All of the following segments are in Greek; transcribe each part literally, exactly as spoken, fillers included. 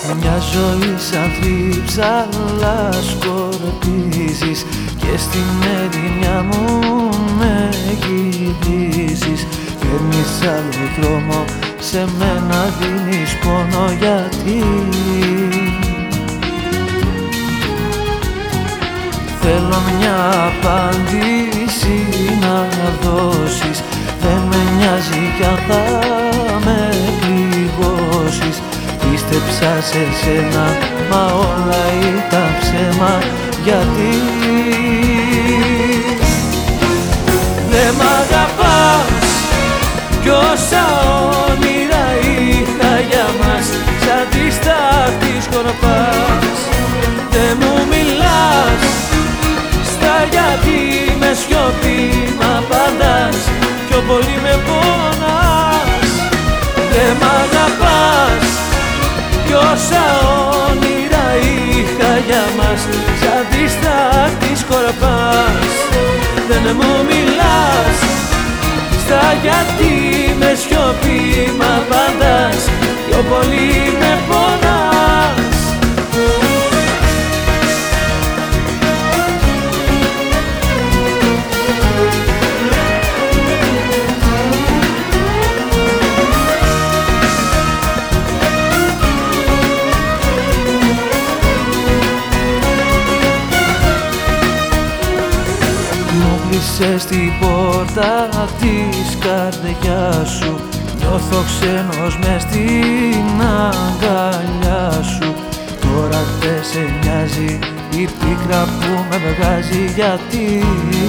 Μια ζωή σαν θρύψαλα σκορπίζεις και στην ερημιά μου με γυρίζεις. Παίρνεις άλλο δρόμο, σε μένα δίνεις πόνο, γιατί θέλω μια απάντηση να δώσεις. Δεν με νοιάζει κι αν θα με πληγώσεις. Πίστεψα σε σένα, μα όλα ήταν ψέμα, γιατί δεν μ' αγαπάς κι όσα όνειρα είχα για μας σαν τη στάχτη σκορπάς. Δεν μου μιλάς στα γιατί με σιωπή μ' απαντάς, πιο πολύ με πονάς. Δεν μ' αγαπάς κι όσα όνειρα είχα για μας σαν τη στάχτη σκορπάς. Δεν μου μιλάς στα γιατί με σιωπή μ' απαντάς, πιο πολύ με πονάς. Κλείσες την πόρτα της καρδιάς σου, νιώθω ξένος μες στην αγκαλιά σου. Τώρα δεν σε νοιάζει η πίκρα που με βγάζει, γιατί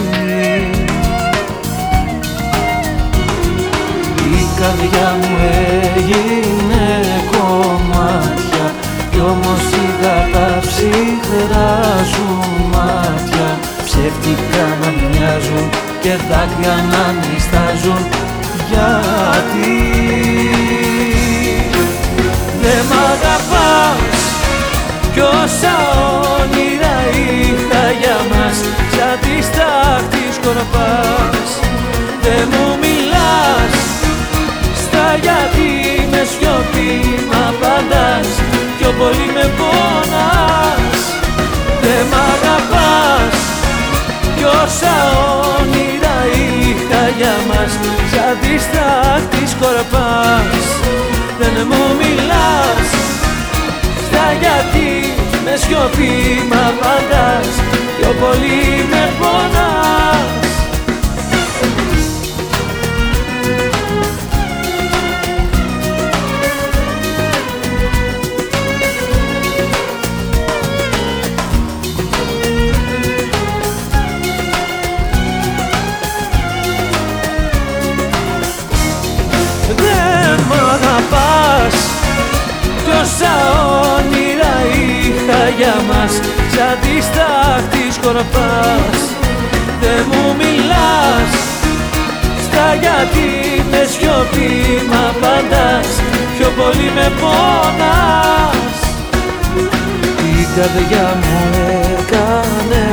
η καρδιά μου έγινε κομμάτια, κι όμως είδα τα ψυχρά σου μάτια. Ψεύτικα να μοιάζουν και δάκρυα να νηστάζουν, γιατί δεν μ' αγαπάς κι όσα όνειρα είχα για μας σαν τη στάχτη σκορπάς. Δεν μου μιλάς στα γιατί με σιωπή μ' απαντάς, πιο πολύ με πονάς. Δεν μ' αγαπάς κι όσα όνειρα είχα για μας σαν τη στάχτη σκορπάς. Δεν μου μιλάς στα γιατί με σιωπή μ' απαντάς, πιο πολύ με πονάς. Κι όσα όνειρα είχα για μας σαν τη στάχτη σκορπάς. Δεν μου μιλάς στα γιατί με σιωπή μ' απαντάς, πιο πολύ με πονάς. Η καρδιά μου έκανε